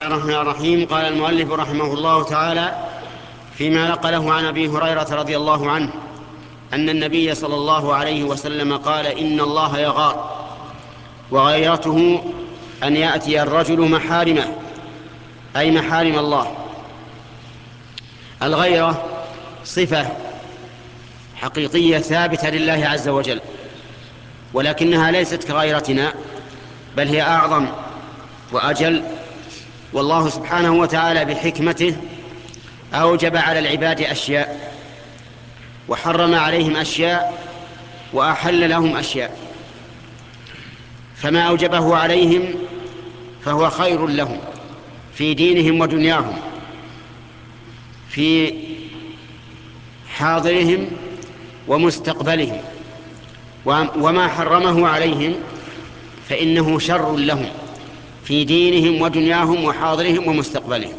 الرحمن الرحيم. قال المؤلف رحمه الله تعالى فيما نقله عن أبي هريرة رضي الله عنه أن النبي صلى الله عليه وسلم قال: إن الله يغار، وغيرته أن يأتي الرجل محارمه، أي محارم الله. الغيرة صفة حقيقية ثابتة لله عز وجل، ولكنها ليست كغيرتنا، بل هي أعظم وأجل. والله سبحانه وتعالى بحكمته أوجب على العباد أشياء، وحرم عليهم أشياء، وأحل لهم أشياء. فما أوجبه عليهم فهو خير لهم في دينهم ودنياهم، في حاضرهم ومستقبلهم. وما حرمه عليهم فإنه شر لهم في دينهم ودنياهم وحاضرهم ومستقبلهم.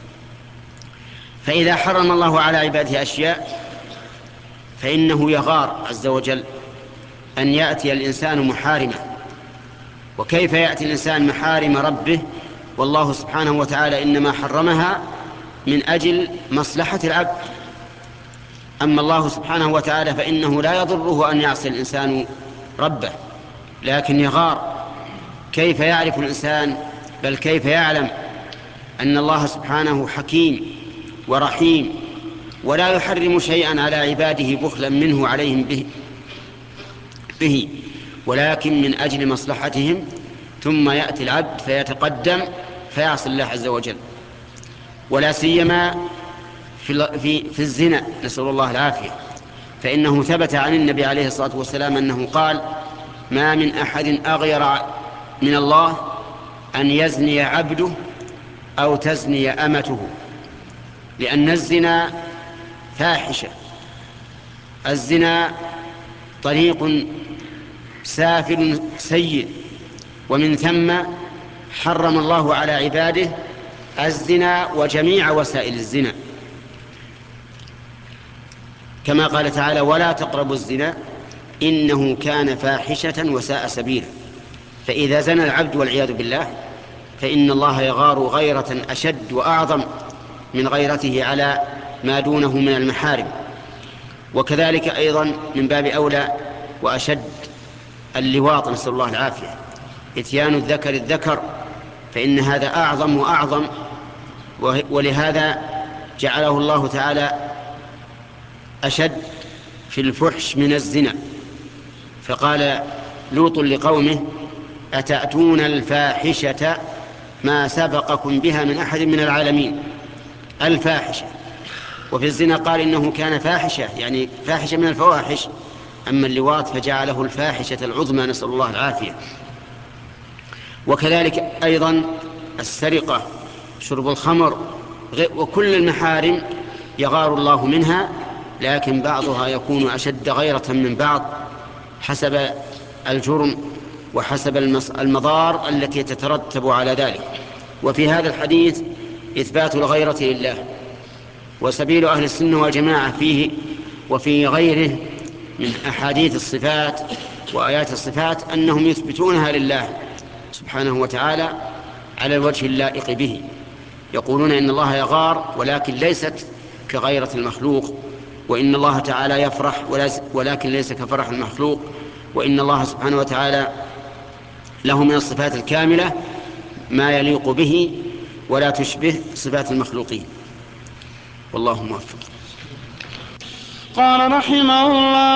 فإذا حرم الله على عباده أشياء فإنه يغار عز وجل أن يأتي الإنسان محارمه. وكيف يأتي الإنسان محارم ربه والله سبحانه وتعالى إنما حرمها من أجل مصلحة العبد؟ أما الله سبحانه وتعالى فإنه لا يضره أن يعصي الإنسان ربه، لكن يغار. كيف يعرف الإنسان، بل كيف يعلم أن الله سبحانه حكيم ورحيم، ولا يحرم شيئا على عباده بخلا منه عليهم به، ولكن من أجل مصلحتهم، ثم يأتي العبد فيتقدم فيعصي الله عز وجل. ولا سيما في الزنا، نسأل الله العافية. فإنه ثبت عن النبي عليه الصلاة والسلام أنه قال: ما من أحد أغير من الله أن يزني عبده أو تزني أمته، لأن الزنا فاحشة. الزنا طريق سافل سيء، ومن ثم حرم الله على عباده الزنا وجميع وسائل الزنا، كما قال تعالى: ولا تقربوا الزنا إنه كان فاحشة وساء سبيلا. فإذا زنى العبد والعياذ بالله فإن الله يغار غيرة أشد وأعظم من غيرته على ما دونه من المحارم. وكذلك أيضا من باب أولى وأشد اللواط، نسأل الله العافية، إتيان الذكر الذكر، فإن هذا أعظم وأعظم. ولهذا جعله الله تعالى أشد في الفحش من الزنا. فقال لوط لقومه: أتأتون الفاحشة ما سبقكم بها من أحد من العالمين. الفاحشة. وفي الزنا قال إنه كان فاحشة، يعني فاحشة من الفواحش. أما اللواط فجعله الفاحشة العظمى، نسأل الله العافية. وكذلك أيضا السرقة، شرب الخمر، وكل المحارم يغار الله منها، لكن بعضها يكون أشد غيرة من بعض حسب الجرم وحسب المضار التي تترتب على ذلك. وفي هذا الحديث إثبات الغيرة لله، وسبيل أهل السنة والجماعة فيه وفي غيره من أحاديث الصفات وآيات الصفات أنهم يثبتونها لله سبحانه وتعالى على الوجه اللائق به. يقولون إن الله يغار ولكن ليست كغيرة المخلوق، وإن الله تعالى يفرح ولكن ليس كفرح المخلوق، وإن الله سبحانه وتعالى له من الصفات الكاملة ما يليق به ولا تشبه صفات المخلوقين. والله موفق. قال رحمه الله: